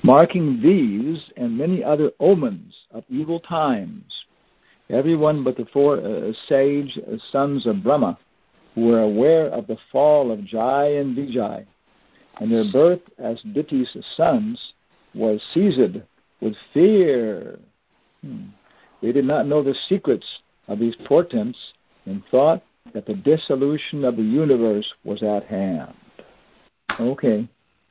Marking these and many other omens of evil times, everyone but the four sage sons of Brahma, who were aware of the fall of Jai and Vijay, and their birth as Diti's sons, was seized with fear. They did not know the secrets of these portents and thought that the dissolution of the universe was at hand. Okay.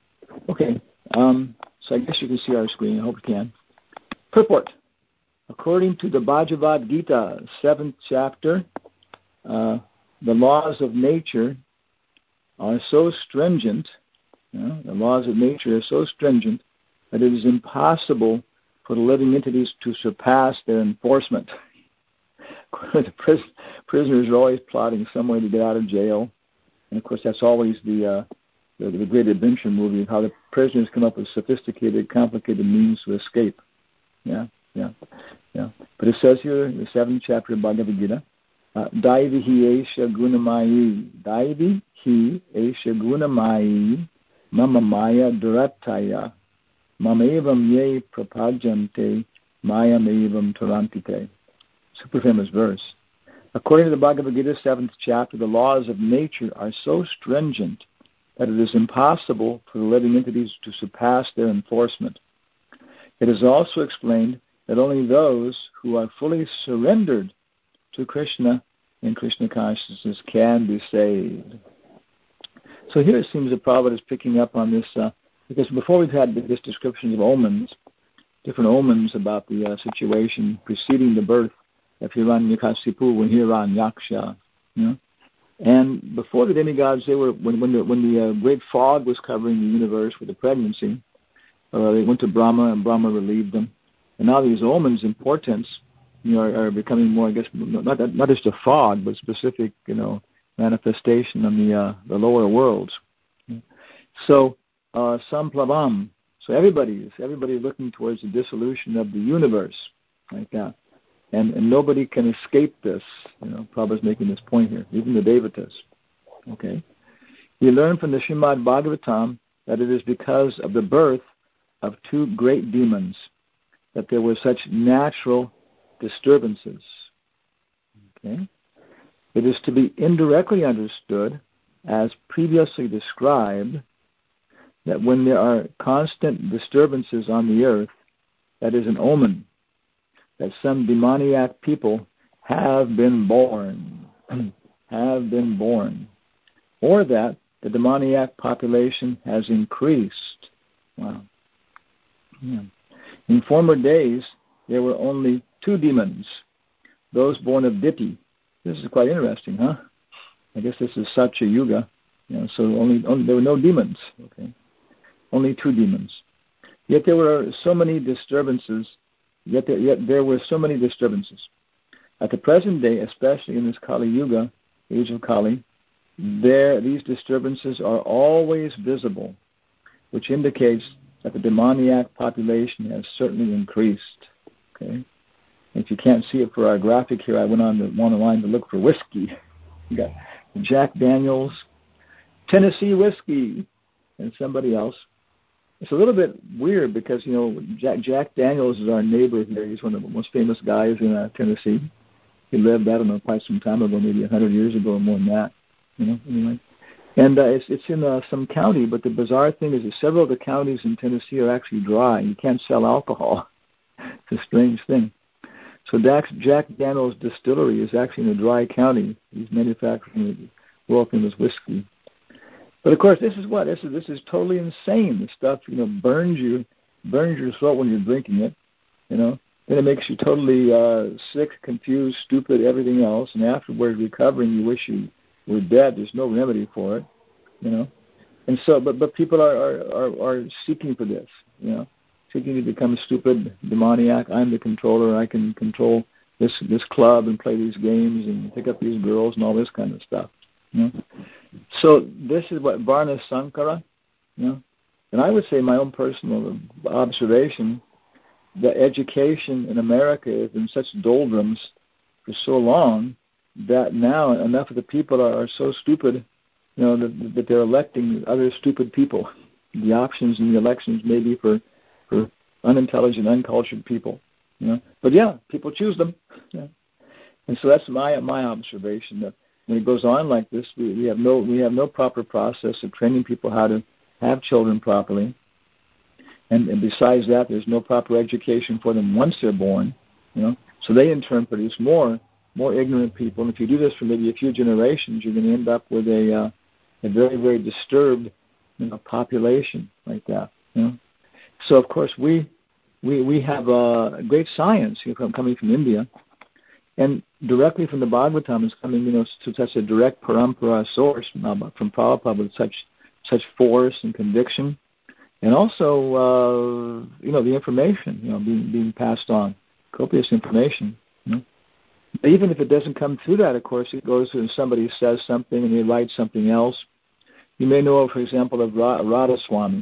So I guess you can see our screen. I hope you can. Purport. According to the Bhagavad Gita, 7th chapter, the laws of nature are so stringent, the laws of nature are so stringent that it is impossible for the living entities to surpass their enforcement. The prisoners are always plotting some way to get out of jail. And, of course, that's always the great adventure movie of how the prisoners come up with sophisticated, complicated means to escape. Yeah. But it says here in the 7th chapter of Bhagavad Gita, Daivi hi esha gunamayi, Daivi hi esha gunamayi, mama maya durataya, mamaevam ye prapajante, mayamevam tarantite. Super famous verse. According to the Bhagavad Gita, 7th chapter, the laws of nature are so stringent that it is impossible for the living entities to surpass their enforcement. It is also explained that only those who are fully surrendered to Krishna and Krishna consciousness can be saved. So here it seems that Prabhupada is picking up on this, because before we've had this description of omens, different omens about the situation preceding the birth of Hiranyakasipu and Hiranyaksha, And before the demigods, they were when the great fog was covering the universe with the pregnancy, they went to Brahma and Brahma relieved them. And now these omens and portents, are becoming more, I guess, not just a fog, but specific, manifestation on the lower worlds. So samplavam. So everybody's looking towards the dissolution of the universe, like that. And nobody can escape this. Prabhupada's making this point here, even the Devatas. Okay? We learn from the Srimad Bhagavatam that it is because of the birth of two great demons that there were such natural disturbances. Okay? It is to be indirectly understood, as previously described, that when there are constant disturbances on the earth, that is an omen that some demoniac people have been born, or that the demoniac population has increased. Wow. Yeah. In former days, there were only two demons, those born of Diti. This is quite interesting, huh? I guess this is Satya Yuga. So only there were no demons. Okay, only two demons. Yet there were so many disturbances. Yet there were so many disturbances. At the present day, especially in this Kali Yuga, age of Kali, these disturbances are always visible, which indicates that the demoniac population has certainly increased. Okay, if you can't see it for our graphic here, I went on the line to look for whiskey. You got Jack Daniels, Tennessee whiskey, and somebody else. It's a little bit weird because, Jack Daniels is our neighbor here. He's one of the most famous guys in Tennessee. He lived, I don't know, quite some time ago, maybe 100 years ago or more than that, anyway. And it's in some county, but the bizarre thing is that several of the counties in Tennessee are actually dry. You can't sell alcohol. It's a strange thing. So Jack Daniels Distillery is actually in a dry county. He's manufacturing world famous whiskey. But of course, this is totally insane. The stuff, burns your throat when you're drinking it. Then it makes you totally sick, confused, stupid, everything else. And afterwards, recovering, you wish you were dead. There's no remedy for it. And so, but people are seeking for this. Seeking to become stupid, demoniac. I'm the controller. I can control this club and play these games and pick up these girls and all this kind of stuff. So this is what Varna Sankara, and I would say my own personal observation, that education in America is in such doldrums for so long that now enough of the people are so stupid, that they're electing other stupid people. The options in the elections may be for for unintelligent, uncultured people. But yeah, people choose them. Yeah. And so that's my observation. That when it goes on like this, we have no proper process of training people how to have children properly. And besides that, there's no proper education for them once they're born. So they in turn produce more ignorant people. And if you do this for maybe a few generations, you're going to end up with a very, very disturbed population like that. So of course we have a great science coming from India, and directly from the Bhagavatam is coming to such a direct parampara source from Prabhupada with such force and conviction, and also the information being passed on, copious information. Even if it doesn't come through that, of course, it goes and somebody says something and they write something else. You may know, for example, of Radhaswami.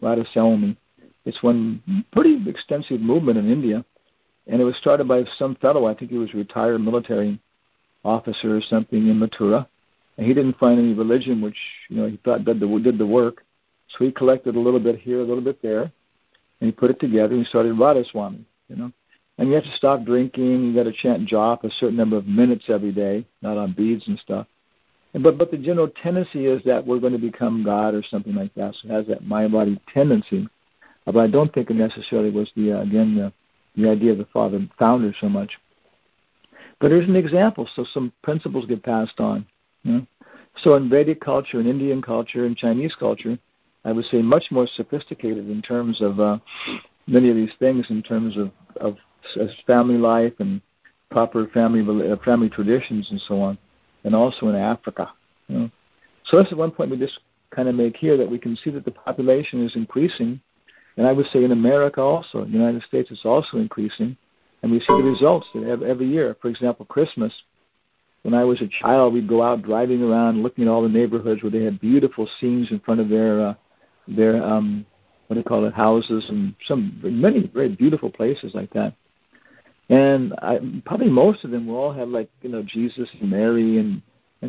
It's one pretty extensive movement in India, and it was started by some fellow, I think he was a retired military officer or something in Mathura, and he didn't find any religion which he thought did the work, so he collected a little bit here, a little bit there, and he put it together and he started Radhaswami, And you have to stop drinking. You got to chant jop a certain number of minutes every day, not on beads and stuff. But the general tendency is that we're going to become God or something like that. So it has that Mayavadi tendency. But I don't think it necessarily was the idea of the founder so much. But there's an example. So some principles get passed on. So in Vedic culture, in Indian culture, in Chinese culture, I would say much more sophisticated in terms of many of these things, in terms of family life and proper family traditions and so on, and also in Africa. So that's one point we just kind of make here, that we can see that the population is increasing, and I would say in America also, in the United States, it's also increasing, and we see the results every year. For example, Christmas. When I was a child, we'd go out driving around, looking at all the neighborhoods where they had beautiful scenes in front of their houses, and many very beautiful places like that. And probably most of them will all have Jesus and Mary and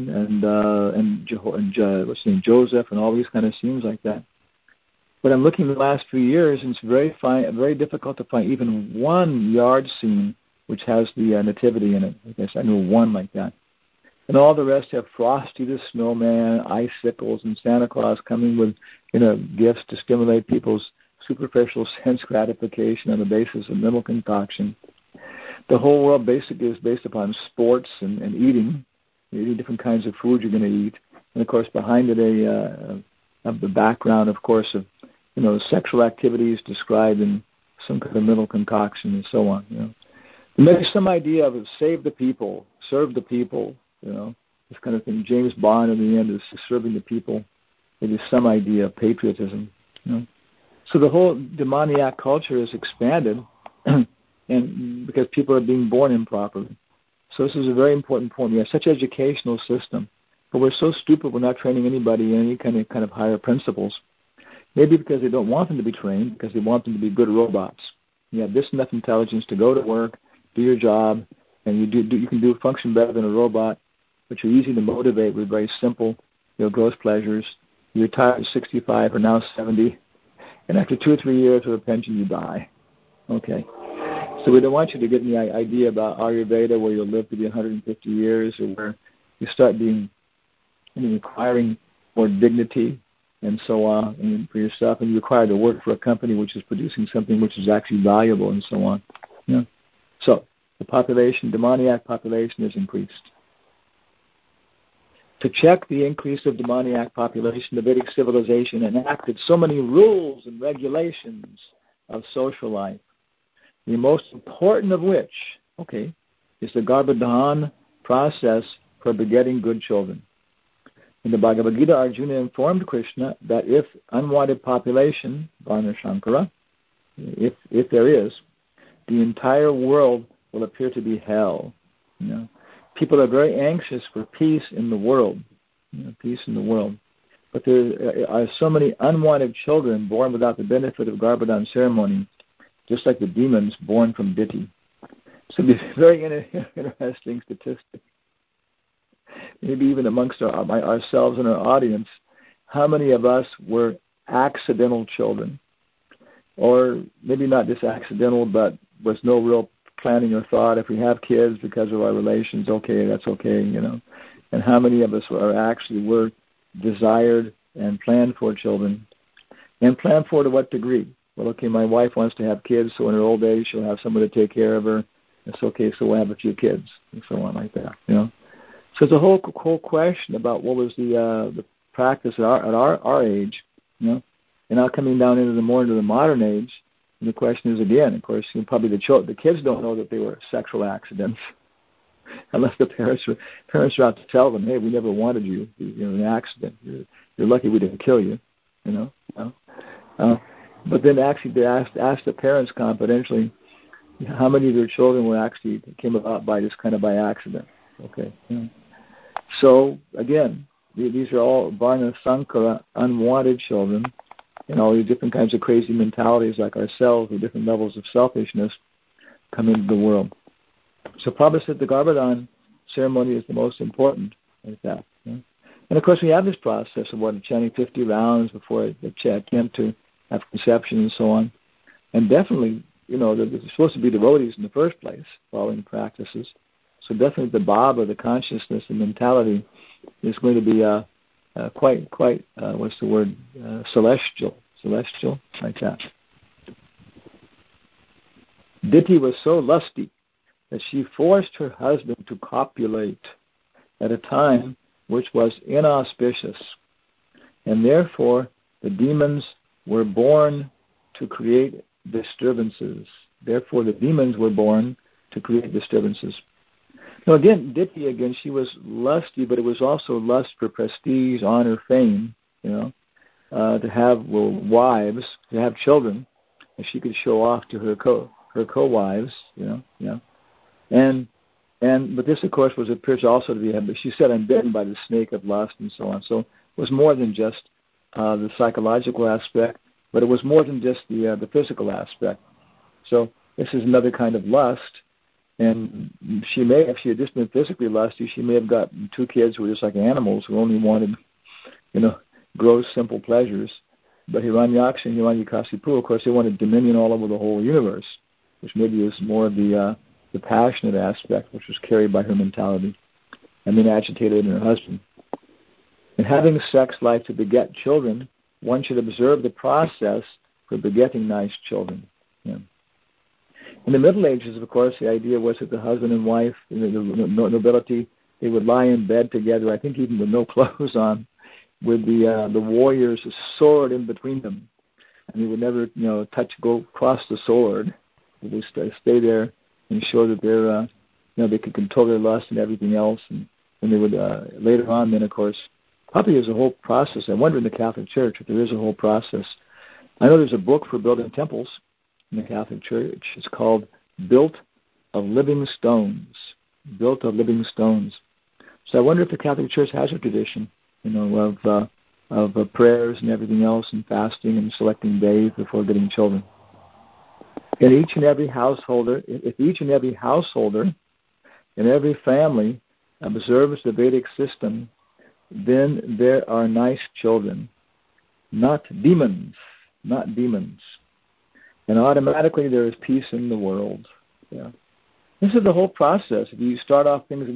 Joseph and all these kind of scenes like that. But I'm looking at the last few years, and it's very difficult to find even one yard scene which has the nativity in it. I guess I know one like that. And all the rest have Frosty the Snowman, icicles, and Santa Claus coming with gifts to stimulate people's superficial sense gratification on the basis of mental concoction. The whole world basically is based upon sports and eating. You're eating different kinds of food you're going to eat. And, of course, behind it of the background, of course, of sexual activities described in some kind of mental concoction and so on. Maybe some idea of it, save the people, serve the people, this kind of thing. James Bond in the end is serving the people. Maybe some idea of patriotism. So the whole demoniac culture is expanded, and because people are being born improperly. So this is a very important point. We have such an educational system, but we're so stupid we're not training anybody in any kind of higher principles. Maybe because they don't want them to be trained, because they want them to be good robots. You have this enough intelligence to go to work, do your job, and you can function better than a robot, but you're easy to motivate with very simple, gross pleasures. You retire at 65 or now 70, and after 2 or 3 years with a pension, you die. Okay. So we don't want you to get any idea about Ayurveda, where you'll live to be 150 years, or where you start requiring more dignity and so on for yourself, and you require to work for a company which is producing something which is actually valuable and so on. So the demoniac population has increased. To check the increase of demoniac population, the Vedic civilization enacted so many rules and regulations of social life, the most important of which, is the Garbhodhan process for begetting good children. In the Bhagavad Gita, Arjuna informed Krishna that if unwanted population, Varna Shankara, if there is, the entire world will appear to be hell. People are very anxious for peace in the world, But there are so many unwanted children born without the benefit of Garbhodhan ceremony, just like the demons born from Diti. So it's a very interesting statistic. Maybe even amongst ourselves and our audience, how many of us were accidental children? or maybe not just accidental, but with no real planning or thought. If we have kids because of our relations, okay, that's okay, And how many of us were desired and planned for children, and planned for to what degree? Well, okay, my wife wants to have kids, so in her old age she'll have someone to take care of her. It's okay, so we'll have a few kids, and so on like that, So it's a whole question about what was the practice at our age, And now coming down into the modern age, and the question is again, of course, probably the kids don't know that they were sexual accidents, unless the parents are out to tell them, hey, we never wanted you, you're an accident. You're lucky we didn't kill you, But then actually they asked the parents confidentially how many of their children came about by by accident. Okay. So again, these are all Varna Sankara, unwanted children, and all these different kinds of crazy mentalities like ourselves with different levels of selfishness come into the world. So Prabhupada said the Garbhadan ceremony is the most important like that. And of course we have this process of chanting 50 rounds before the attempt to have conception and so on. And definitely, there's supposed to be devotees in the first place following practices. So definitely the bhava, the consciousness, the mentality is going to be quite celestial, like that. Diti was so lusty that she forced her husband to copulate at a time which was inauspicious, and therefore the demons were born to create disturbances. Now again, Diti, she was lusty, but it was also lust for prestige, honor, fame, to have wives, to have children, and she could show off to her co-wives, But this, of course, appears also to be, but she said, I'm bitten by the snake of lust and so on. So it was more than just the psychological aspect, but it was more than just the physical aspect. So this is another kind of lust, and if she had just been physically lusty, she may have gotten 2 kids who were just like animals who only wanted, gross, simple pleasures. But Hiranyaksha and Hiranyakasipu, of course, they wanted dominion all over the whole universe, which maybe is more of the passionate aspect, which was carried by her mentality, and then agitated in her husband. In having sex life to beget children, one should observe the process for begetting nice children. In the Middle Ages, of course, the idea was that the husband and wife, the nobility, they would lie in bed together, I think even with no clothes on, with the warrior's sword in between them. And they would never, go across the sword. They would stay there and show that they're, they could control their lust and everything else. And they would, later on then, of course, probably there's a whole process. I wonder in the Catholic Church if there is a whole process. I know there's a book for building temples in the Catholic Church. It's called Built of Living Stones. Built of Living Stones. So I wonder if the Catholic Church has a tradition, of prayers and everything else, and fasting and selecting days before getting children. In each and every householder, if each and every householder in every family observes the Vedic system, then there are nice children, not demons. And automatically there is peace in the world. Yeah. This is the whole process. If you start off things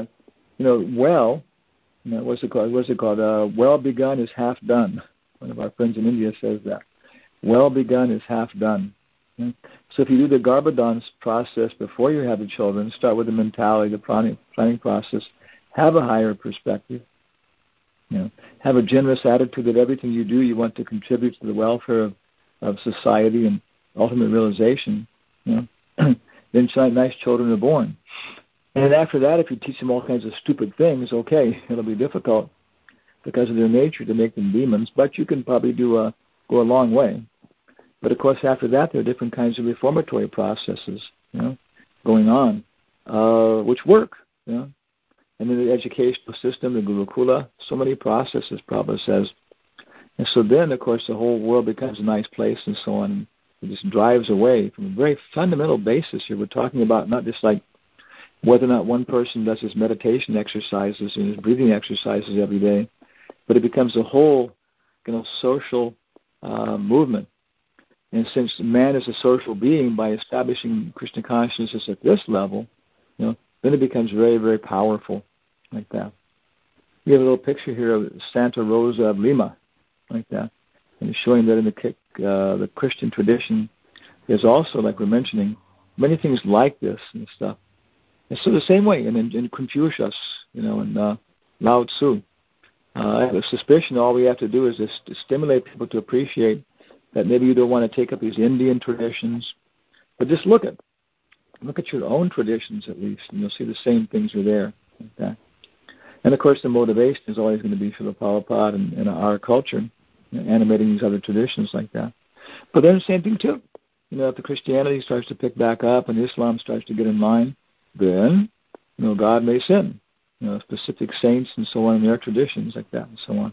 what's it called? Well begun is half done. One of our friends in India says that. Well begun is half done. Okay? So if you do the Garbhadan process before you have the children, start with the mentality, the planning process, have a higher perspective. Have a generous attitude that everything you do, you want to contribute to the welfare of society and ultimate realization. Then nice children are born. And after that, if you teach them all kinds of stupid things, okay, it'll be difficult because of their nature to make them demons, but you can probably go a long way. But of course, after that, there are different kinds of reformatory processes, going on, which work, And then the educational system, the Gurukula, so many processes, Prabhupada says. And so then, of course, the whole world becomes a nice place and so on. It just drives away from a very fundamental basis here. We're talking about not just like whether or not one person does his meditation exercises and his breathing exercises every day, but it becomes a whole, social movement And since man is a social being, by establishing Krishna consciousness at this level, then it becomes very, very powerful, like that. We have a little picture here of Santa Rosa of Lima, like that, and it's showing that in the Christian tradition, there's also, like we're mentioning, many things like this and stuff. And so the same way in Confucius, and Lao Tzu, I have a suspicion all we have to do is just to stimulate people to appreciate that maybe you don't want to take up these Indian traditions, but just look at your own traditions at least, and you'll see the same things are there, like that. And of course, the motivation is always going to be Srila Prabhupada and our culture, animating these other traditions like that. But then the same thing too. If the Christianity starts to pick back up and Islam starts to get in line, then God may send specific saints and so on in their traditions like that and so on.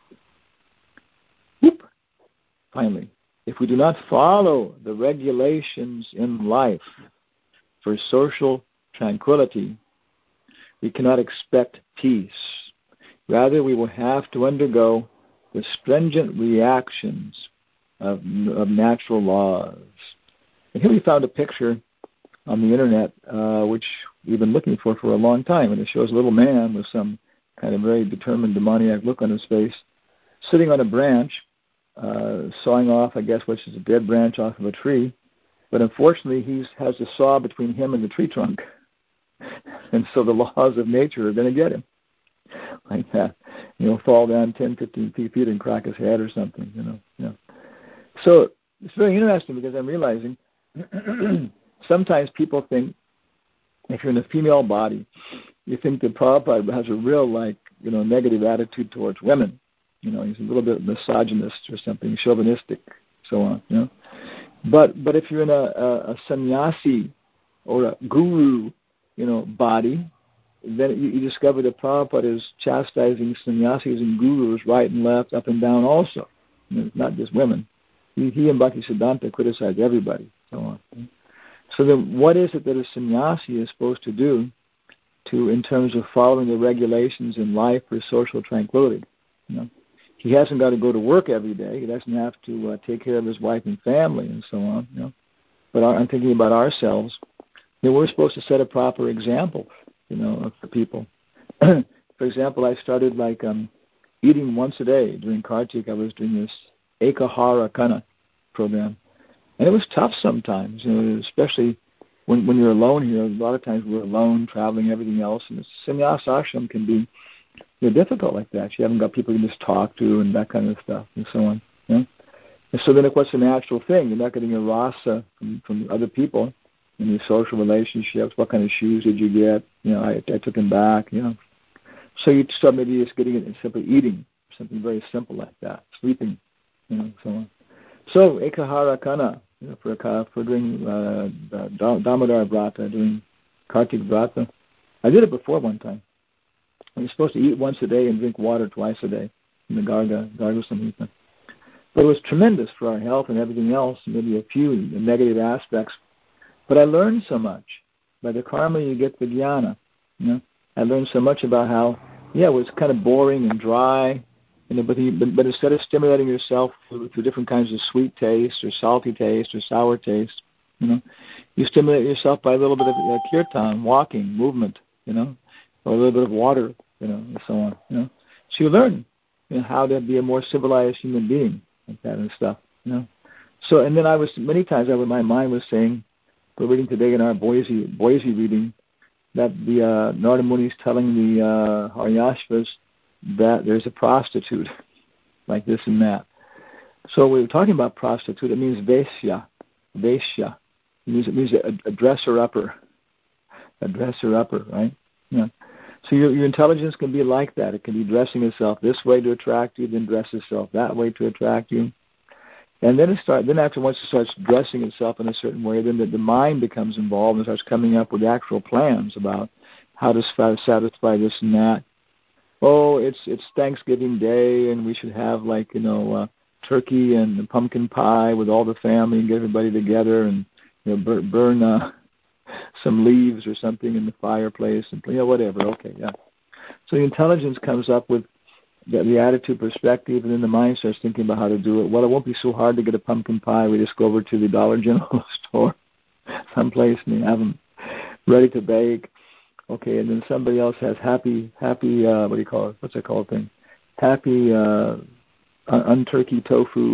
Whoop. Finally, if we do not follow the regulations in life for social tranquility, we cannot expect peace. Rather, we will have to undergo the stringent reactions of natural laws. And here we found a picture on the internet, which we've been looking for a long time, and it shows a little man with some kind of very determined demoniac look on his face, sitting on a branch, sawing off, I guess, which is a dead branch off of a tree. But unfortunately, he has a saw between him and the tree trunk. And so the laws of nature are going to get him. Like that. Fall down 10, 15 feet and crack his head or something, So it's very interesting because I'm realizing sometimes people think if you're in a female body, you think that Prabhupada has a real, negative attitude towards women. He's a little bit misogynist or something, chauvinistic, so on, But if you're in a sannyasi or a guru, body, then you discover that Prabhupada is chastising sannyasis and gurus right and left, up and down also. Not just women. He and Bhaktisiddhanta criticize everybody, so on. So then what is it that a sannyasi is supposed to do in terms of following the regulations in life for social tranquility? He hasn't got to go to work every day. He doesn't have to take care of his wife and family and so on. But I'm thinking about ourselves. We're supposed to set a proper example, for people. For example, I started eating once a day during Kartik. I was doing this Ekahara Kana program, and it was tough sometimes. Especially when you're alone here. A lot of times we're alone, traveling, everything else, and the sannyas ashram can be difficult like that. You haven't got people you can just talk to and that kind of stuff and so on. And so then, of course, the natural thing, you're not getting a rasa from other people in your social relationships. What kind of shoes did you get? I took them back. So you start maybe just getting it and simply eating something very simple like that, sleeping, so on. So Ekahara Kana, for doing Damodar Vrata, doing Kartik Vrata. I did it before one time. You're supposed to eat once a day and drink water twice a day in the Garga Samhita. But it was tremendous for our health and everything else, maybe a few negative aspects. But I learned so much. By the karma, you get the jnana. I learned so much about how, it was kind of boring and dry, but instead of stimulating yourself through different kinds of sweet taste or salty taste or sour taste, you stimulate yourself by a little bit of kirtan, walking, movement, or a little bit of water, and so on, So you learn, how to be a more civilized human being, like that and stuff, So, and then many times my mind was saying, we're reading today in our Boise reading, that the Narada Muni is telling the Haryashvas that there's a prostitute, like this and that. So we were talking about prostitute. It means Vaishya. It means a dresser-upper. A dresser-upper, right? So your intelligence can be like that. It can be dressing itself this way to attract you, then dress itself that way to attract you. And then once it starts dressing itself in a certain way, then the mind becomes involved and starts coming up with actual plans about how to satisfy this and that. Oh, it's Thanksgiving Day, and we should have turkey and pumpkin pie with all the family and get everybody together and burn some leaves or something in the fireplace and whatever. Okay, yeah. So the intelligence comes up with the attitude, perspective, and then the mind starts thinking about how to do it. Well, it won't be so hard to get a pumpkin pie. We just go over to the Dollar General store, someplace, and they have them ready to bake. Okay, and then somebody else has happy, what do you call it? What's that called thing? Happy unturkey tofu.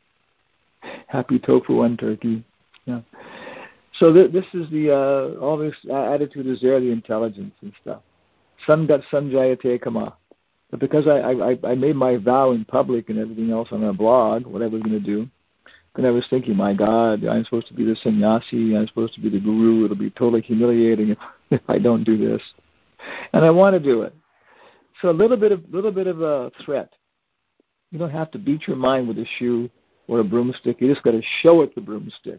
Happy tofu unturkey. Yeah. So this is the all this attitude is there, the intelligence and stuff. Sangat sanjayate kama. But because I made my vow in public and everything else on our blog, what I was going to do, and I was thinking, my God, I'm supposed to be the sannyasi, I'm supposed to be the guru. It'll be totally humiliating if I don't do this, and I want to do it. So a little bit of a threat. You don't have to beat your mind with a shoe or a broomstick. You just got to show it the broomstick.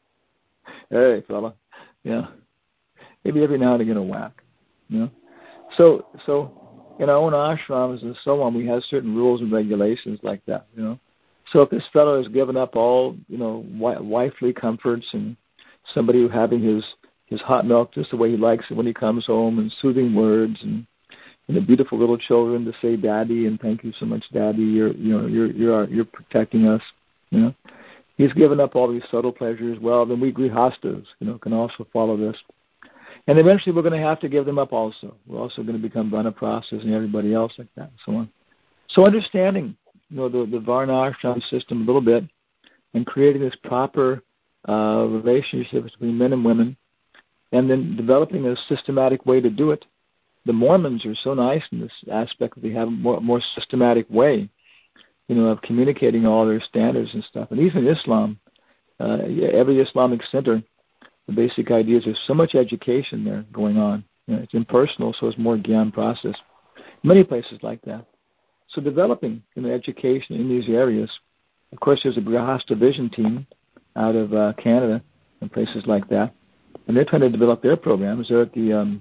Hey, fella, yeah. Maybe every now and again a whack, you know. So in our own ashrams and so on, we have certain rules and regulations like that, you know. So if this fellow has given up all, you know, wifely comforts and somebody who having his hot milk just the way he likes it when he comes home and soothing words and the beautiful little children to say daddy and thank you so much daddy, you're protecting us, you know. He's given up all these subtle pleasures. Well, then we grihastas, you know, can also follow this. And eventually we're going to have to give them up also. We're also going to become vanaprasthas and everybody else like that and so on. So understanding, you know, the varna ashram system a little bit and creating this proper relationship between men and women and then developing a systematic way to do it. The Mormons are so nice in this aspect that they have a more systematic way, you know, of communicating all their standards and stuff. And even Islam, every Islamic center, the basic idea is there's so much education there going on. You know, it's impersonal, so it's more Gyan process. Many places like that. So developing, you know, education in these areas. Of course, there's a Grihastha Vision team out of Canada and places like that. And they're trying to develop their programs. They're at the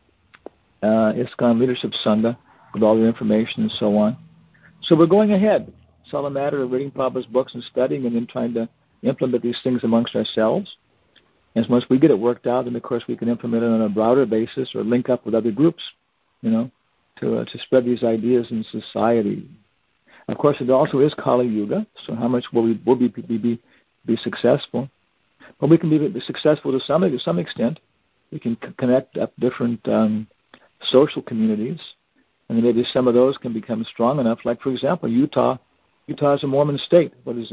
ISKCON Leadership Sangha with all their information and so on. So we're going ahead. It's all a matter of reading Prabhupada's books and studying and then trying to implement these things amongst ourselves. As once we get it worked out, then of course we can implement it on a broader basis or link up with other groups, you know, to spread these ideas in society. Of course, it also is Kali Yuga, so how much will we be successful? Well, we can be successful to some extent. We can connect up different social communities, and then maybe some of those can become strong enough. Like, for example, Utah is a Mormon state. What is it,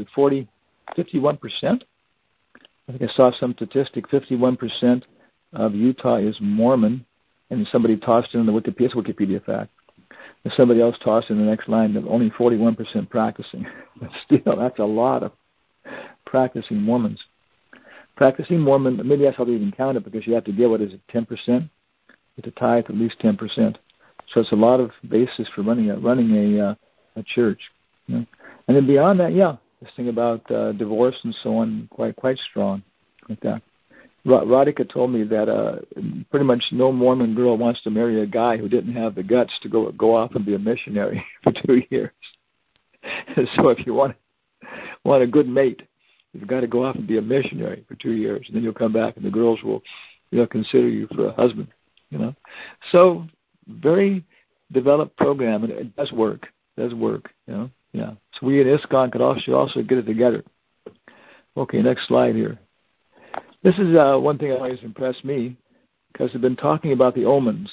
51%? I think I saw some statistic, 51% of Utah is Mormon, and somebody tossed in the Wikipedia fact. And somebody else tossed in the next line that only 41% practicing. But still, that's a lot of practicing Mormons. Practicing Mormon, maybe that's how they even count it, because you have to get, 10%? You have to tithe at least 10%. So it's a lot of basis for running a church. You know? And then beyond that, this thing about divorce and so on, quite strong like that. Radhika told me that pretty much no Mormon girl wants to marry a guy who didn't have the guts to go off and be a missionary for 2 years. So if you want a good mate, you've got to go off and be a missionary for 2 years, and then you'll come back and the girls will, you know, consider you for a husband. You know, so very developed program, and it does work. You know, yeah. So we at ISKCON could also get it together. Okay, next slide here. This is one thing that always impressed me, because I've been talking about the omens.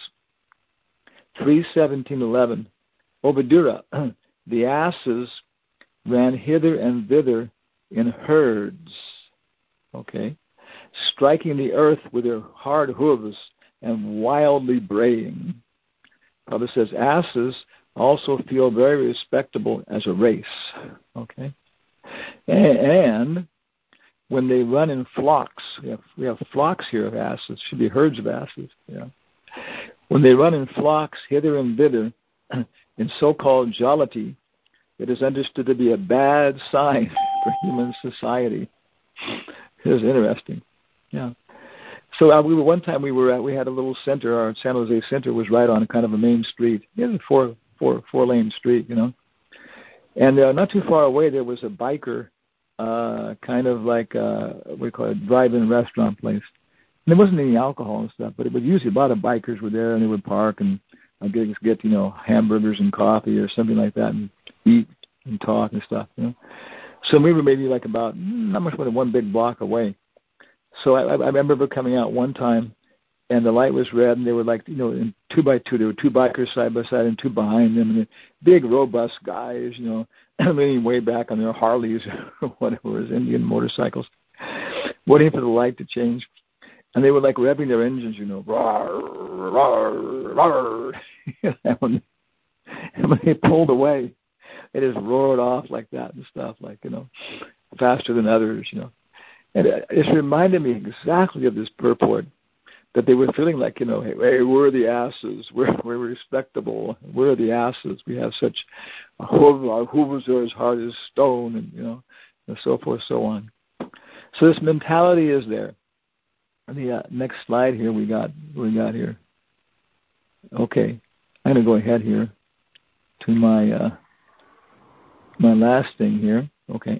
3:17:11. Obadura, the asses ran hither and thither in herds. Okay, striking the earth with their hard hooves and wildly braying. Prabhupada says asses also feel very respectable as a race. Okay, and when they run in flocks, we have flocks here of asses. Should be herds of asses. Yeah. When they run in flocks hither and thither in so-called jollity, it is understood to be a bad sign for human society. It is interesting. Yeah. So we had a little center. Our San Jose center was right on kind of a main street. Yeah, four-lane street, you know. And not too far away there was a biker, kind of like we call it, drive-in restaurant place. And there wasn't any alcohol and stuff, but it was usually a lot of bikers were there, and they would park and I get hamburgers and coffee or something like that, and eat and talk and stuff. So we were maybe like about not much more than one big block away. So I remember coming out one time, and the light was red, and they were like, in 2x2. There were two bikers side by side and two behind them, and big, robust guys, leaning way back on their Harleys or whatever it was, Indian motorcycles, waiting for the light to change. And they were like revving their engines, roar, roar, roar. And when they pulled away, it just roared off like that and stuff, like, faster than others, And it reminded me exactly of this purport, that they were feeling like, hey, we're the asses, we're respectable, we're the asses, we have such, our hoovers are as hard as stone, and so forth, so on. So this mentality is there. The next slide here we got here. Okay, I'm going to go ahead here to my last thing here. Okay.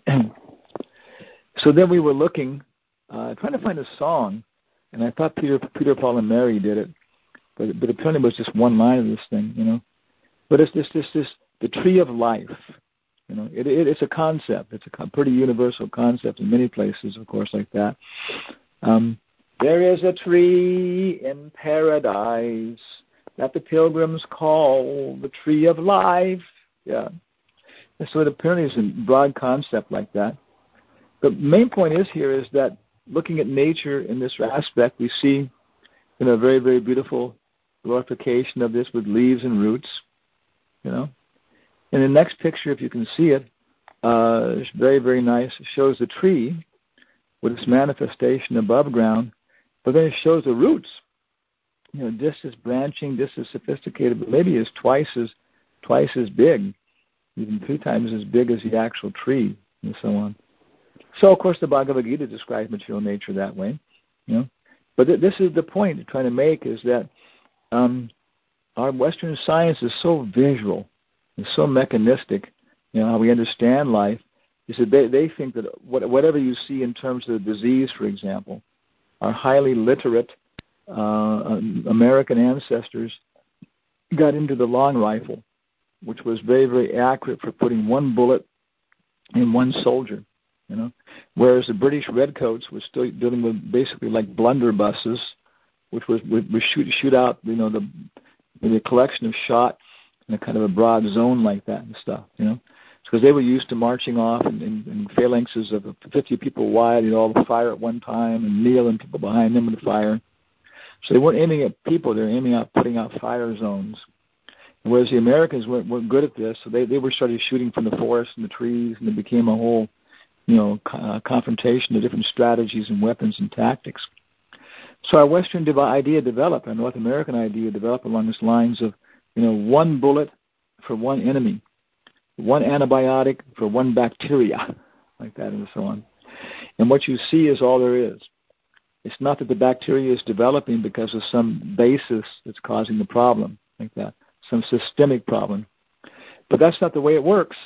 So then we were looking, trying to find a song, and I thought Peter, Paul, and Mary did it, but apparently it was just one line of this thing, But it's this the tree of life. It's a concept. It's a pretty universal concept in many places, of course, like that. There is a tree in paradise that the pilgrims call the tree of life. Yeah. And so it apparently is a broad concept like that. The main point is that looking at nature in this aspect, we see a very, very beautiful glorification of this with leaves and roots, And the next picture, if you can see it, is very, very nice. It shows the tree with its manifestation above ground, but then it shows the roots, just as branching, just as sophisticated, but maybe is twice as big, even 3 times as big as the actual tree, and so on. So, of course, the Bhagavad Gita describes material nature that way, But this is the point I'm trying to make, is that our Western science is so visual, it's so mechanistic, how we understand life, is that they think that whatever you see in terms of disease, for example, our highly literate American ancestors got into the long rifle, which was very, very accurate for putting one bullet in one soldier, Whereas the British redcoats were still dealing with basically like blunderbusses, which would shoot out, the collection of shot in a kind of a broad zone like that and stuff, because they were used to marching off in phalanxes of 50 people wide, all fire at one time, and kneel and people behind them would fire. So they weren't aiming at people; they were aiming at putting out fire zones. Whereas the Americans weren't good at this, so they were started shooting from the forest and the trees, and it became a whole, confrontation of different strategies and weapons and tactics. So our Western idea developed, our North American idea developed along these lines of, one bullet for one enemy, one antibiotic for one bacteria, like that and so on. And what you see is all there is. It's not that the bacteria is developing because of some basis that's causing the problem, like that, some systemic problem. But that's not the way it works.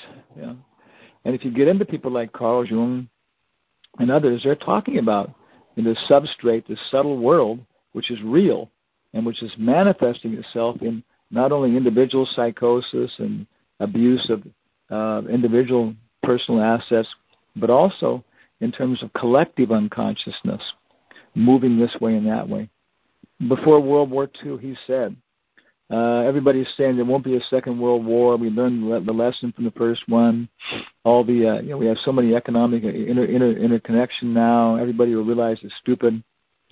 And if you get into people like Carl Jung and others, they're talking about the substrate, the subtle world, which is real and which is manifesting itself in not only individual psychosis and abuse of individual personal assets, but also in terms of collective unconsciousness, moving this way and that way. Before World War II, he said, everybody's saying there won't be a second world war. We learned the lesson from the first one. All the, we have so many economic interconnection now. Everybody will realize it's stupid,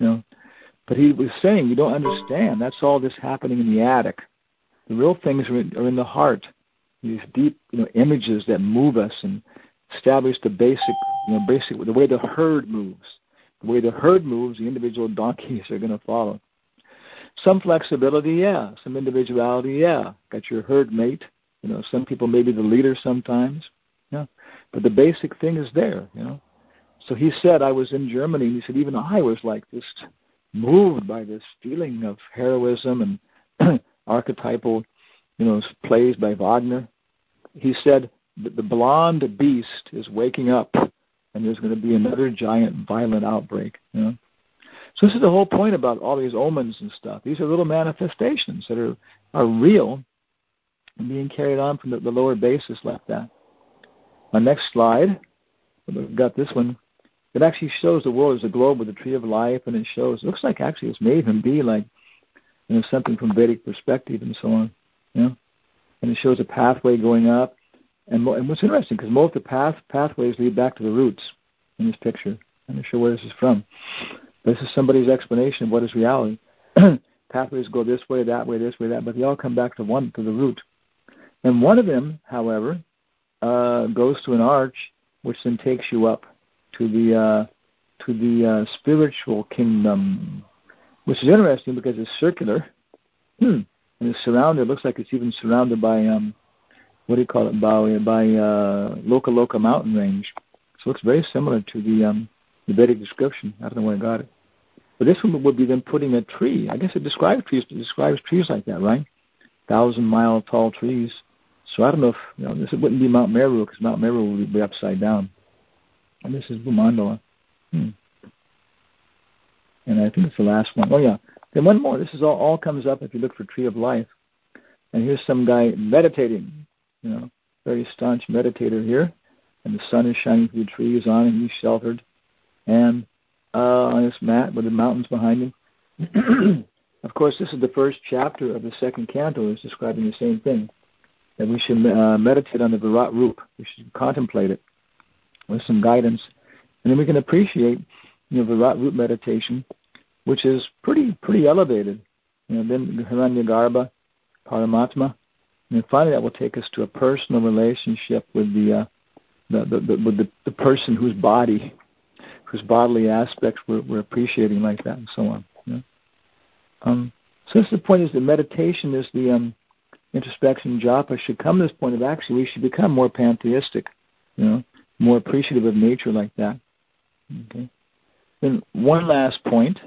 But he was saying, you don't understand. That's all this happening in the attic. The real things are in the heart. These deep, images that move us and establish the basic, the way the herd moves. The way the herd moves, the individual donkeys are going to follow. Some flexibility, yeah. Some individuality, yeah. Got your herd mate. Some people may be the leader sometimes. Yeah. But the basic thing is there, So he said, I was in Germany, and he said, even I was like this, moved by this feeling of heroism and archetypal, plays by Wagner. He said, the blonde beast is waking up, and there's going to be another giant violent outbreak, So this is the whole point about all these omens and stuff. These are little manifestations that are real and being carried on from the lower bases like that. My next slide, we've got this one. It actually shows the world as a globe with the tree of life, and it looks like actually it's made him be like, something from Vedic perspective and so on, And it shows a pathway going up. And what's interesting, because most of the pathways lead back to the roots in this picture. I'm not sure where this is from. But this is somebody's explanation of what is reality. Pathways go this way, this way, that, but they all come back to the root. And one of them, however, goes to an arch, which then takes you up to the spiritual kingdom, which is interesting because it's circular, and it's surrounded. It looks like it's even surrounded by by Loka mountain range. So it looks very similar to the Vedic description. I don't know where I got it, but this one would be then putting a tree. I guess it describes trees. It describes trees like that, right? 1,000-mile tall trees. So I don't know if this wouldn't be Mount Meru, because Mount Meru would be upside down. And this is Bhumandala. And I think it's the last one. Oh, yeah. Then one more. This is all comes up if you look for Tree of Life. And here's some guy meditating, very staunch meditator here. And the sun is shining through the trees on him. He's sheltered. And on this mat with the mountains behind him. Of course, this is the first chapter of the second canto. It's describing the same thing. That we should meditate on the Virat Rup. We should contemplate it with some guidance. And then we can appreciate, Virat Rup meditation, which is pretty elevated. Then Hiranyagarbha, Paramatma. And finally that will take us to a personal relationship with the person whose bodily aspects we're appreciating like that and so on. So that's the point, is that meditation is the introspection japa should come to this point of actually we should become more pantheistic, more appreciative of nature like that. Okay. Then one last point,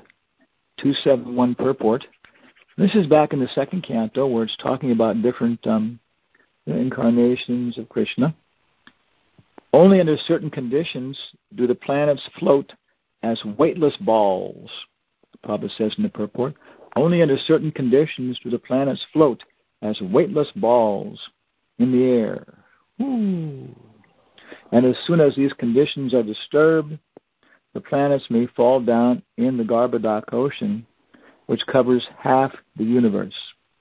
271 purport. This is back in the second canto where it's talking about different incarnations of Krishna. Only under certain conditions do the planets float as weightless balls, Prabhupada says in the purport. Only under certain conditions do the planets float as weightless balls in the air. Ooh. And as soon as these conditions are disturbed, the planets may fall down in the Garbhodak ocean, which covers half the universe.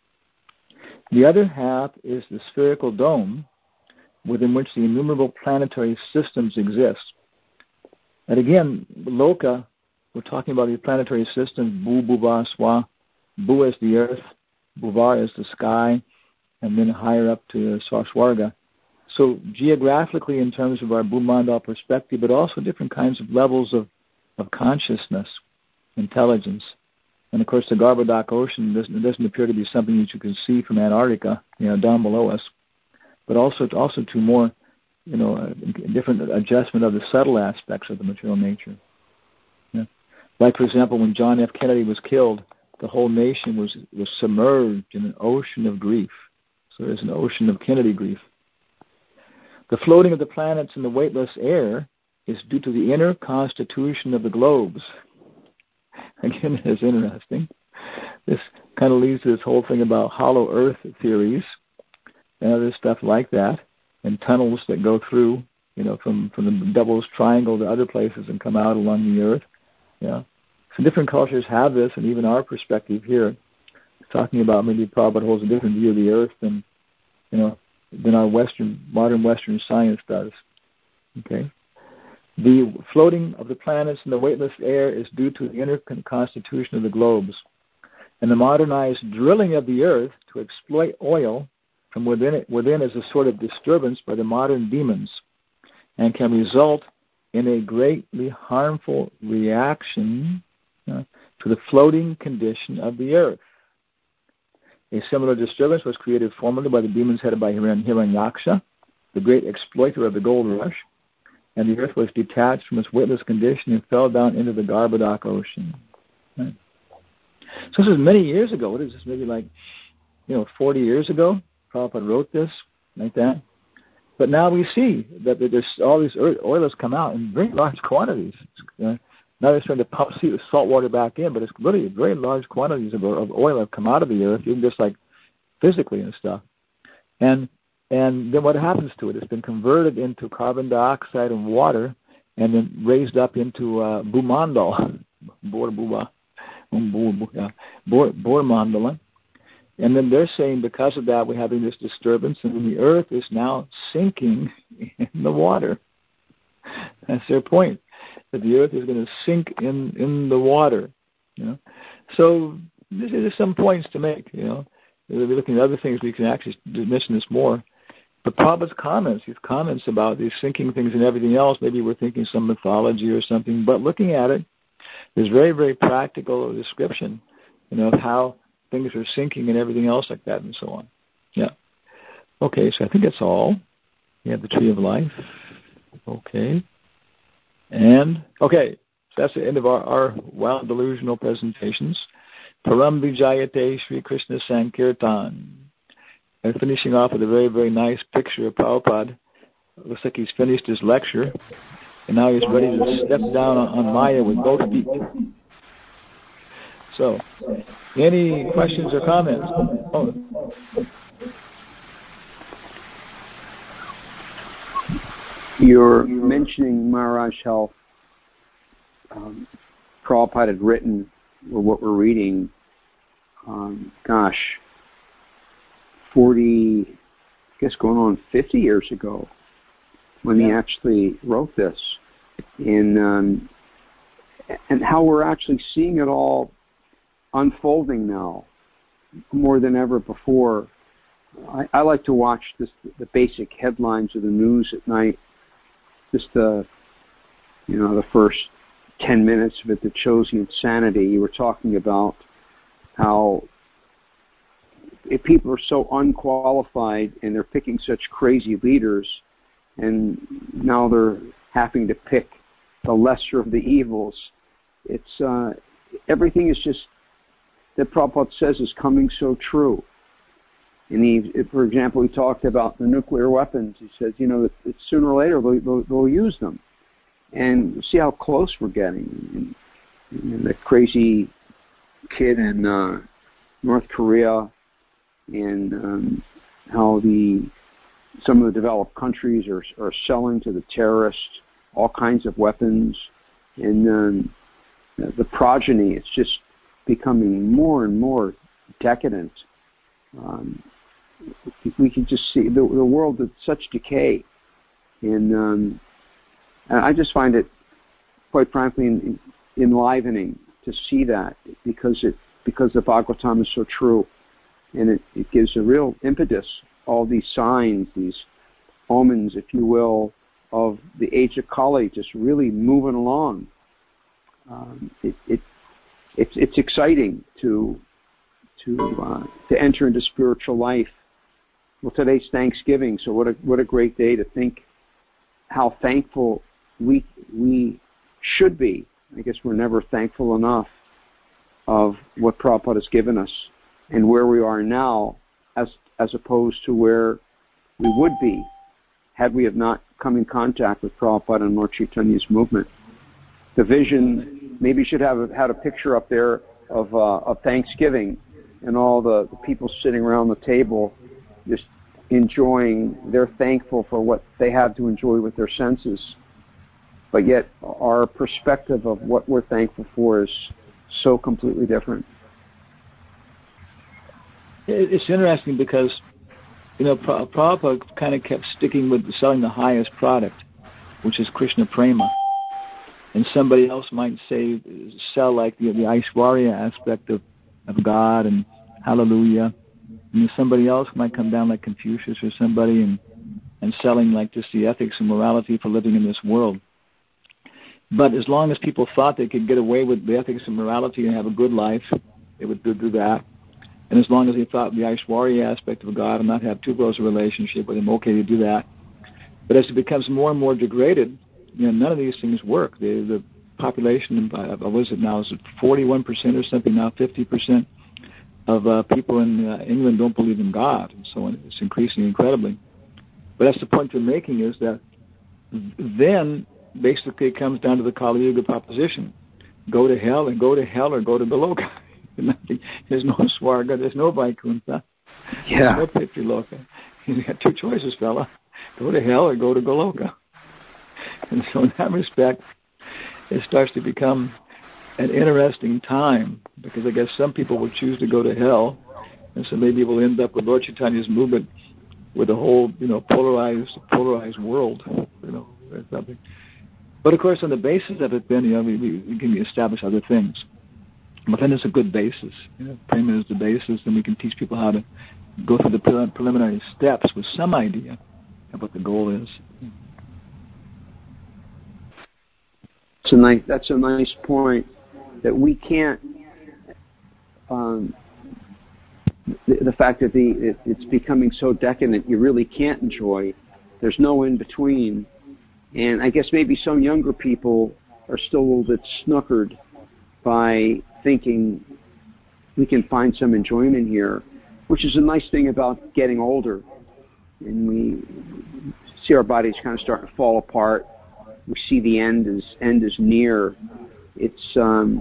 The other half is the spherical dome within which the innumerable planetary systems exist. And again, Loka, we're talking about the planetary systems, Bu, Bhuva, Swa. Bu is the earth, Bhuva is the sky, and then higher up to Swaswarga. So geographically, in terms of our Bhumandal perspective, but also different kinds of levels of consciousness, intelligence. And of course, the Garbhodak ocean doesn't appear to be something that you can see from Antarctica, down below us, but also to more, different adjustment of the subtle aspects of the material nature. Yeah. Like, for example, when John F. Kennedy was killed, the whole nation was submerged in an ocean of grief. So there's an ocean of Kennedy grief. The floating of the planets in the weightless air is due to the inner constitution of the globes. Again, it's interesting. This kind of leads to this whole thing about hollow earth theories and other stuff like that, and tunnels that go through, from the Devil's Triangle to other places and come out along the earth. Yeah. So different cultures have this, and even our perspective here, talking about maybe Prabhupada holds a different view of the earth than our modern Western science does. Okay. The floating of the planets in the weightless air is due to the inner constitution of the globes, and the modernized drilling of the earth to exploit oil from within is a sort of disturbance by the modern demons, and can result in a greatly harmful reaction to the floating condition of the earth. A similar disturbance was created formerly by the demons headed by Hiranyaksha, the great exploiter of the gold rush, and the earth was detached from its weightless condition and fell down into the Garbhodak ocean. Right. So this is many years ago. What is this? Maybe 40 years ago, Prabhupada wrote this, like that. But now we see that there's all these oil has come out in very large quantities. Now they're starting to pump salt water back in, but it's really very large quantities of oil have come out of the earth, even just like physically and stuff. And then what happens to it? It's been converted into carbon dioxide and water, and then raised up into Bhumandal, Bormandala. And then they're saying because of that we're having this disturbance, and the earth is now sinking in the water. That's their point, that the earth is going to sink in the water. So there's some points to make. We're looking at other things. We can actually mention this more. But Prabhupada's comments, his comments about these sinking things and everything else, maybe we're thinking some mythology or something, but looking at it, there's very, very practical description, of how things are sinking and everything else like that and so on. Yeah. Okay, so I think that's all. We have the Tree of Life. Okay. And, so that's the end of our wild delusional presentations. Param Vijayate Sri Krishna Sankirtan. And finishing off with a very, very nice picture of Prabhupada. Looks like he's finished his lecture, and now he's ready to step down on Maya with both feet. So, any questions or comments? Oh. You're mentioning, Maharaj, how Prabhupada had written, or what we're reading, 40, I guess going on 50 years ago, when he actually wrote this, and how we're actually seeing it all unfolding now more than ever before. I like to watch the basic headlines of the news at night, just the first 10 minutes of it that shows the insanity. You were talking about how if people are so unqualified and they're picking such crazy leaders, and now they're having to pick the lesser of the evils. It's everything is just that Prabhupada says is coming so true. And for example, he talked about the nuclear weapons. He says, that sooner or later they'll use them, and see how close we're getting. And the crazy kid in North Korea, and how some of the developed countries are selling to the terrorists all kinds of weapons, and the progeny, it's just becoming more and more decadent. We can just see the world at such decay, and I just find it, quite frankly, enlivening to see that, because the Bhagavatam is so true, and it gives a real impetus. All these signs, these omens, if you will, of the age of Kali just really moving along. It's exciting to enter into spiritual life. Well, today's Thanksgiving, so what a great day to think how thankful we should be. I guess we're never thankful enough of what Prabhupada has given us and where we are now, as opposed to where we would be had we have not come in contact with Prabhupada and Lord Chaitanya's movement. The vision, maybe should have had a picture up there of Thanksgiving and all the people sitting around the table just enjoying. They're thankful for what they have to enjoy with their senses. But yet our perspective of what we're thankful for is so completely different. It's interesting because, Prabhupada kind of kept sticking with selling the highest product, which is Krishna Prema. And somebody else might say, sell like the Aishwarya aspect of God and hallelujah. And somebody else might come down like Confucius or somebody and selling like just the ethics and morality for living in this world. But as long as people thought they could get away with the ethics and morality and have a good life, they would do that. And as long as they thought the Aishwarya aspect of God and not have too close a relationship with him, okay to do that. But as it becomes more and more degraded, none of these things work. The population, what is it now? Is it 41% or something now? 50% of people in England don't believe in God, and so on. It's increasing incredibly. But that's the point we're making, is that then basically it comes down to the Kali Yuga proposition. go to hell or go to Goloka. There's no Swarga, there's no Vaikuntha. Yeah. There's no Pitri-loka. You got two choices, fella. Go to hell or go to Goloka. And so in that respect, it starts to become an interesting time, because I guess some people will choose to go to hell, and so maybe we'll end up with Lord Chaitanya's movement with a whole, polarized world, or something. But of course, on the basis of it, then we can establish other things. But then it's a good basis. Prema is the basis, and we can teach people how to go through the preliminary steps with some idea of what the goal is. That's a nice point, that we can't. The fact that it's becoming so decadent, you really can't enjoy. There's no in between, and I guess maybe some younger people are still a little bit snookered by thinking we can find some enjoyment here, which is a nice thing about getting older, and we see our bodies kind of starting to fall apart. We see the end is near. It's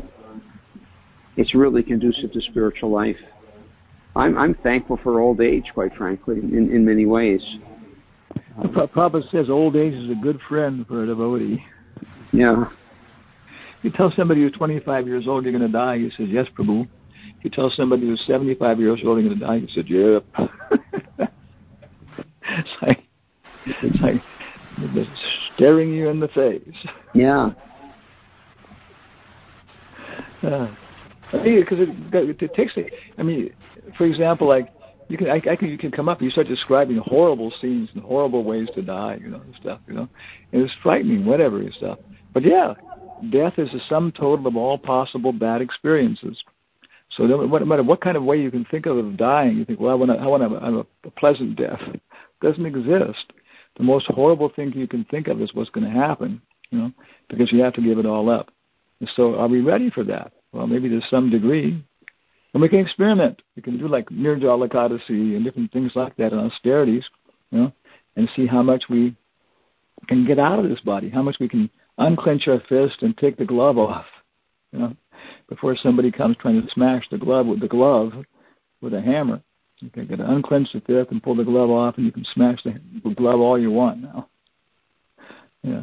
really conducive to spiritual life. I'm thankful for old age, quite frankly, in many ways. Prabhupada says old age is a good friend for a devotee. Yeah. You tell somebody who's 25 years old you're going to die, he says, yes, Prabhu. If you tell somebody who's 75 years old you're going to die, he says, yep. It's like staring you in the face. Yeah. Because it takes. For example, like you can come up and you start describing horrible scenes and horrible ways to die, and stuff, and it's frightening, whatever and stuff. But yeah, death is the sum total of all possible bad experiences. So no matter what kind of way you can think of dying, you think, well, I want to have a pleasant death. It doesn't exist. The most horrible thing you can think of is what's going to happen, because you have to give it all up. And so are we ready for that? Well, maybe to some degree. And we can experiment. We can do like Nirjala Ekadasi and different things like that and austerities, and see how much we can get out of this body, how much we can unclench our fist and take the glove off, before somebody comes trying to smash the glove with a hammer. You can unclench the fist and pull the glove off, and you can smash the glove all you want now. Yeah.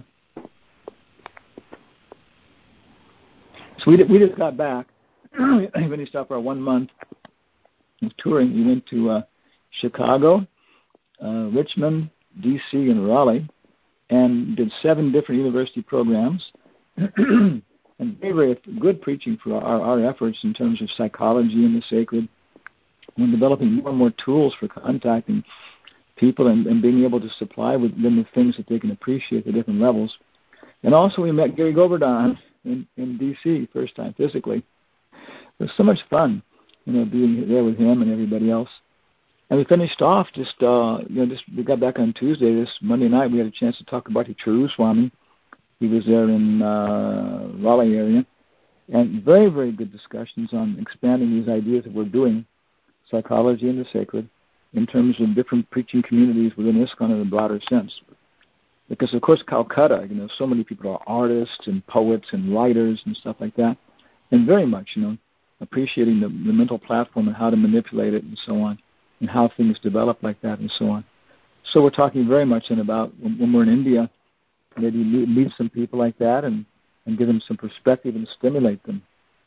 So we just got back. We finished up our 1 month of touring. We went to Chicago, Richmond, D.C., and Raleigh, and did 7 different university programs. And very, very good preaching for our efforts in terms of psychology and the sacred. We're developing more and more tools for contacting people and being able to supply with them with things that they can appreciate at different levels. And also we met Gary Govardhan in D.C. first time physically. It was so much fun, being there with him and everybody else. And we finished off we got back on Tuesday. This Monday night we had a chance to talk about Charu Swami. He was there in Raleigh area. And very, very good discussions on expanding these ideas that we're doing, psychology and the sacred, in terms of different preaching communities within ISKCON in a broader sense. Because, of course, Calcutta, so many people are artists and poets and writers and stuff like that, and very much, appreciating the mental platform and how to manipulate it and so on, and how things develop like that and so on. So we're talking very much then about when we're in India, maybe meet some people like that and give them some perspective and stimulate them,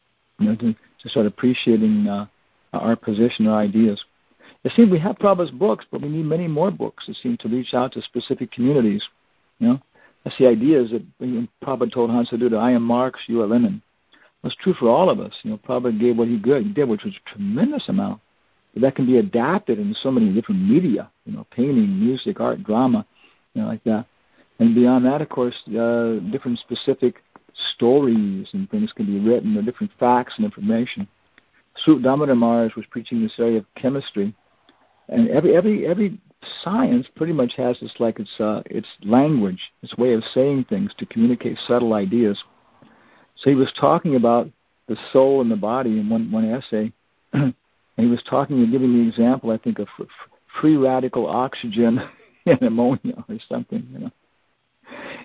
to start appreciating our position, our ideas. It seems we have Prabhupada's books, but we need many more books. It seems to reach out to specific communities. That's the idea is that Prabhupada told Hansaduta, I am Marx, you are Lenin. That's true for all of us. Prabhupada gave what he did, which was a tremendous amount. But that can be adapted in so many different media, painting, music, art, drama, like that. And beyond that, of course, different specific stories and things can be written, or different facts and information. Sut Damodar Maharaj was preaching this area of chemistry, and every science pretty much has its language, its way of saying things to communicate subtle ideas. So he was talking about the soul and the body in one essay, and he was giving the example, I think, of free radical oxygen and ammonia or something,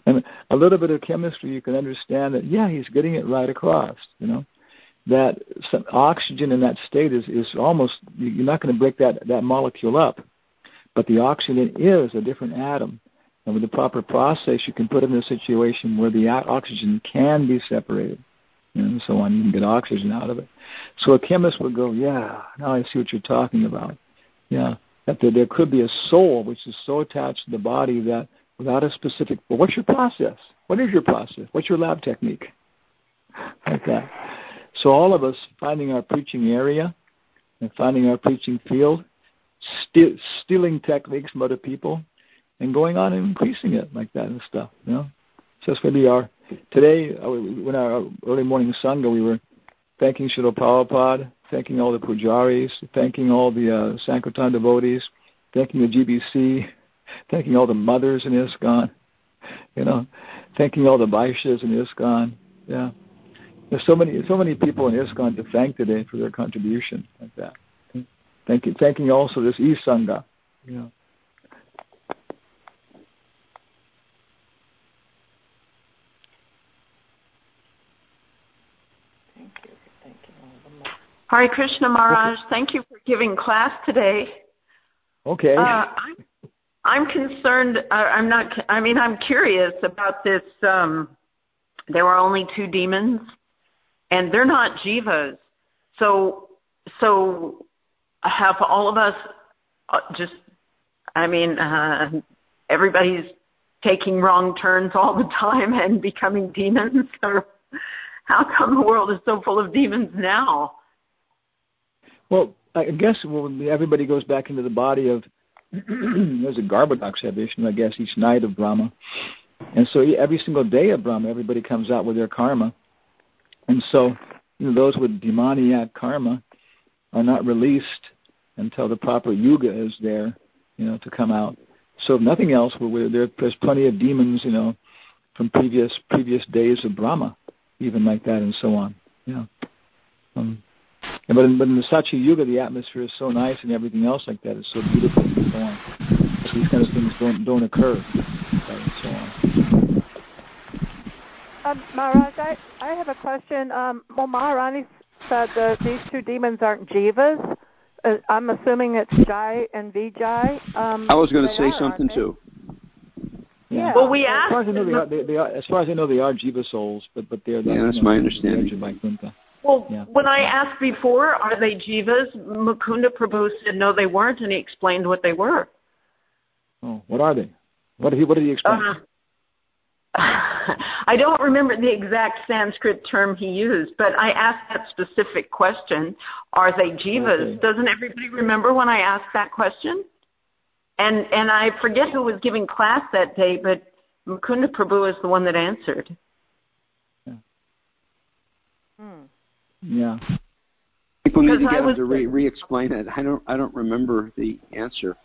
And a little bit of chemistry, you can understand that, yeah, he's getting it right across, that some oxygen in that state is almost, you're not going to break that molecule up. But the oxygen is a different atom. And with the proper process, you can put it in a situation where the oxygen can be separated, and so on. You can get oxygen out of it. So a chemist would go, yeah, now I see what you're talking about. Yeah, that there could be a soul which is so attached to the body that without a specific, well, what's your process? What is your process? What's your lab technique? Like that. So all of us finding our preaching area and finding our preaching field, stealing techniques from other people, and going on and increasing it like that and stuff, So that's really today, when our early morning Sangha, we were thanking Srila Prabhupada, thanking all the pujaris, thanking all the Sankirtan devotees, thanking the GBC, thanking all the mothers in ISKCON, thanking all the Vaishyas in ISKCON, yeah. There's so many people in ISKCON to thank today for their contribution like that. Thanking also this e-Sangha, Hare Krishna Maharaj, thank you for giving class today. Okay. I'm concerned, I'm curious about this. There were only 2 demons, and they're not jivas. So have all of us everybody's taking wrong turns all the time and becoming demons? Or how come the world is so full of demons now? Well, I guess everybody goes back into the body of, there's a Garbhodak Vishnu, I guess, each night of Brahma. And so every single day of Brahma, everybody comes out with their karma. And so those with demoniac karma are not released until the proper yuga is there, to come out. So if nothing else, there's plenty of demons, from previous days of Brahma, even like that and so on. But in the Satya Yuga, the atmosphere is so nice and everything else like that is so beautiful and so on. So these kind of things don't occur, and so on. Maharaj, I have a question. Maharani said that these 2 demons aren't jivas. I'm assuming it's Jai and Vijay. I was going to say something too. Yeah. Well, we asked. As far as I know, they are jiva souls, but they're not. Yeah, that's my understanding. Well, when I asked before, are they jivas? Mukunda Prabhu said no, they weren't, and he explained what they were. Oh, what are they? What did he explain? I don't remember the exact Sanskrit term he used, but I asked that specific question. Are they jivas? Okay. Doesn't everybody remember when I asked that question? And I forget who was giving class that day, but Mukunda Prabhu is the one that answered. Yeah. People need to get him to re-explain it. I don't remember the answer.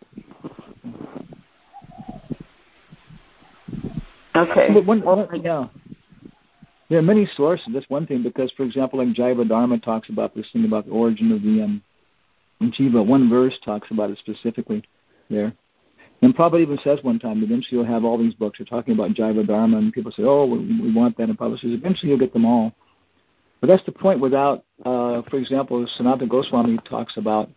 Okay. There are many sources. That's one thing, because, for example, like Jaiva Dharma talks about this thing about the origin of the jiva. One verse talks about it specifically there. And Prabhupada even says one time, eventually you'll have all these books. You're talking about Jaiva Dharma, and people say, oh, we want that. And Prabhupada says, eventually you'll get them all. But that's the point without, for example, Sanatana Goswami talks about,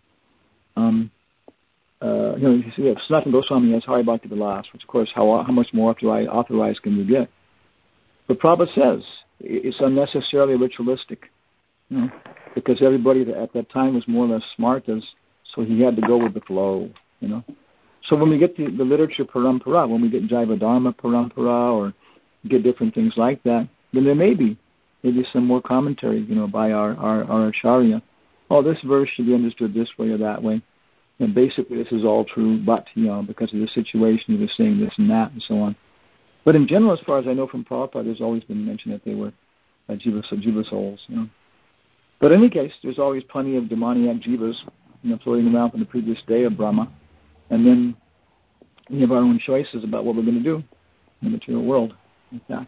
Sanatana Goswami has Hari Bhakti Vilas, which, of course, how much more authorized can you get? But Prabhupada says it's unnecessarily ritualistic, because everybody at that time was more or less smart, so he had to go with the flow, So when we get the literature parampara, when we get Jaiva Dharma parampara or get different things like that, then there may be maybe some more commentary, by our acharya. Oh, this verse should be understood this way or that way. And basically this is all true, but, because of the situation, he was saying this and that and so on. But in general, as far as I know from Prabhupada, there's always been mention that they were jiva souls, But in any case, there's always plenty of demoniac jivas, floating around from the previous day of Brahma. And then we have our own choices about what we're going to do in the material world. Like that.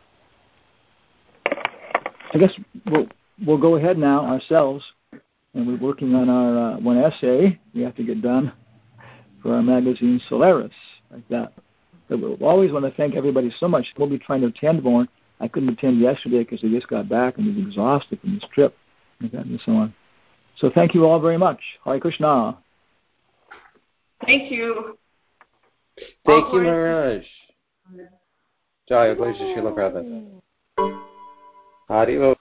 I guess we'll go ahead now ourselves, and we're working on our one essay we have to get done for our magazine Solaris, like that. But we always want to thank everybody so much. We'll be trying to attend more. I couldn't attend yesterday because I just got back and was exhausted from this trip and so on. So thank you all very much. Hare Krishna. Thank you. Thank you, Maharaj. Jaya Glacier Srila Prabhupada. Haribo.